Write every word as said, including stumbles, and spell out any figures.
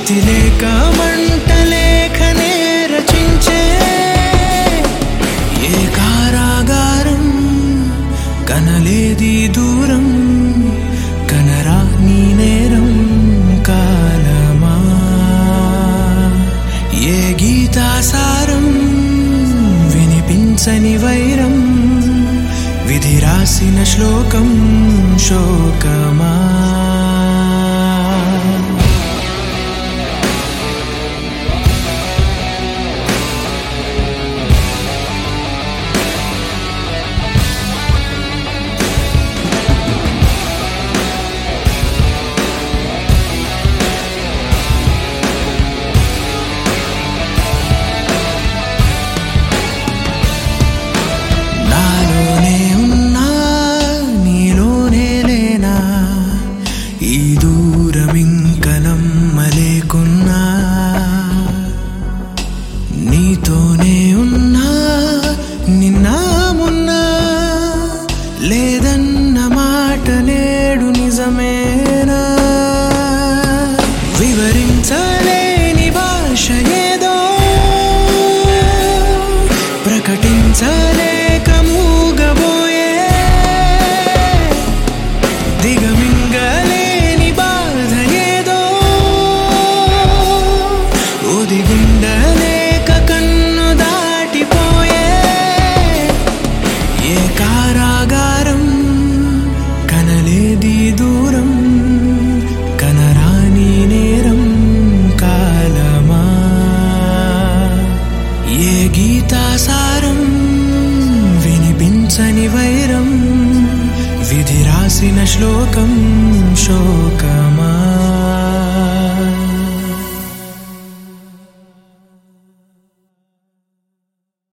గతిలేక మంటలేఖనే రచించే ఏ కారాగారం కనలేది దూరం కనరా నీ నేరం కాలమా ఏ గీతాసారం వినిపించని వైరం విధి రాసిన శ్లోకం శోకమా ఈ దూరమింక నమ్మలేకున్నా నీతోనే ఉన్నా నిన్న మొన్నా లేదన్న మాట నేడు నిజమేనా వివరించలేని భాష ఏదో ప్రకటించలేక మూగబోయే దిగమింగలే గుండలేక కన్ను దాటిపోయే ఏ కారాగారం కనలేది దూరం కనరాని నేరం కాలమా ఏ గీతాసారం వినిపించని వైరం విధి రాసిన శ్లోకం శోకమా